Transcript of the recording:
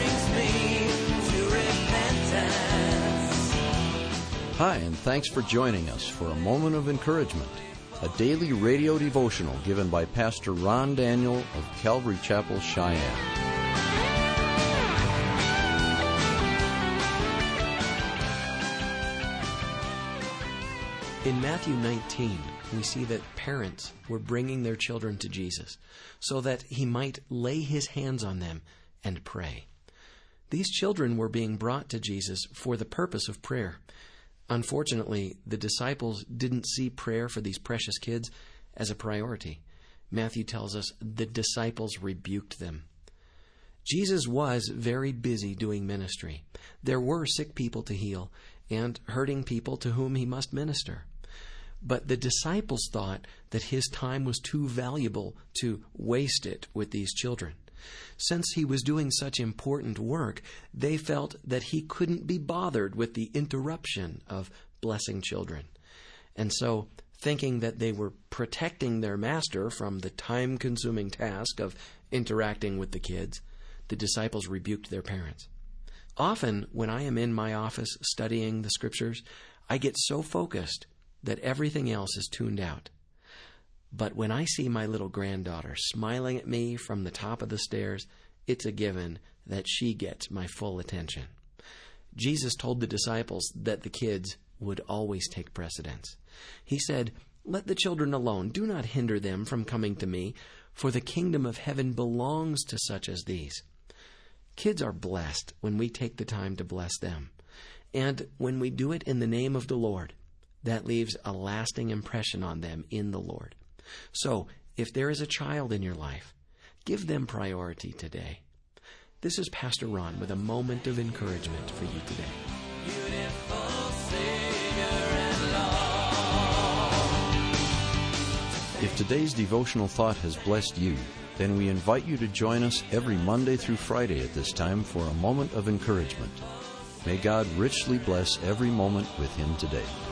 brings me to repentance. Hi, and thanks for joining us for A Moment of Encouragement, a daily radio devotional given by Pastor Ron Daniel of Calvary Chapel, Cheyenne. In Matthew 19, we see that parents were bringing their children to Jesus so that he might lay his hands on them and pray. These children were being brought to Jesus for the purpose of prayer. Unfortunately, the disciples didn't see prayer for these precious kids as a priority. Matthew tells us the disciples rebuked them. Jesus was very busy doing ministry. There were sick people to heal and hurting people to whom he must minister. But the disciples thought that his time was too valuable to waste it with these children. Since he was doing such important work, they felt that he couldn't be bothered with the interruption of blessing children. And so, thinking that they were protecting their master from the time-consuming task of interacting with the kids, the disciples rebuked their parents. Often, when I am in my office studying the Scriptures, I get so focused that everything else is tuned out. But when I see my little granddaughter smiling at me from the top of the stairs, it's a given that she gets my full attention. Jesus told the disciples that the kids would always take precedence. He said, "Let the children alone. Do not hinder them from coming to me, for the kingdom of heaven belongs to such as these." Kids are blessed when we take the time to bless them. And when we do it in the name of the Lord, that leaves a lasting impression on them in the Lord. So, if there is a child in your life, give them priority today. This is Pastor Ron with a moment of encouragement for you today. Beautiful Savior and Lord. If today's devotional thought has blessed you, then we invite you to join us every Monday through Friday at this time for A Moment of Encouragement. May God richly bless every moment with Him today.